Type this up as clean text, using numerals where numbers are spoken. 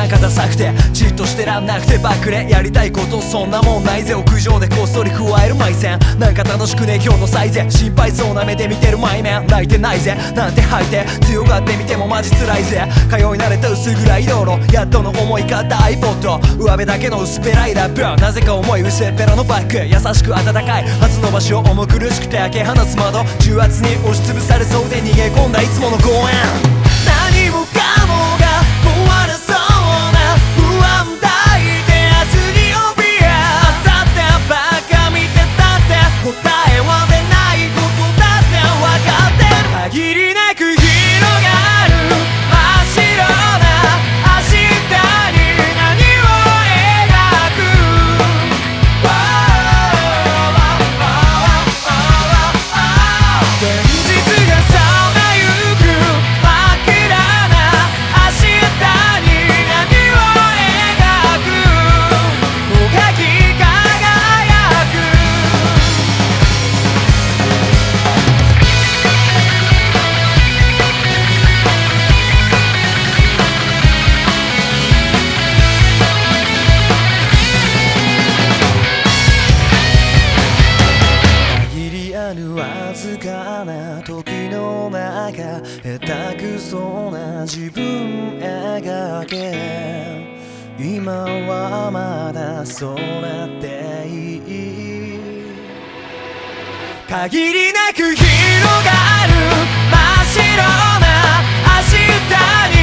なんかダサくてじっとしてらんなくてバックレやりたいことそんなもんないぜ。屋上でこっそり加える埋線なんか楽しくね今日のサイゼ。心配そうな目で見てるマイメン泣いてないぜなんて吐いて強がってみてもマジ辛いぜ。通い慣れた薄暗い道路やっとの思いかった iPod 上辺だけの薄っぺらいラップなぜか重い薄っぺらのバッグ優しく温かい初の場所重苦しくて開け放つ窓重圧に押しつぶされそうで逃げ込んだいつもの公園何もかもが壊れそうな不安抱いて明日に怯え明後日ばっか見てたって答えは出ないことだって分かってる限りなく広がる真っ白な明日に何を描く現実がさまゆく真っ暗な明日に何を描くもがき輝く限りあるわずかな時の中下手くそな自分描け今はまだそうなっていい限りなく広がる真っ白な明日に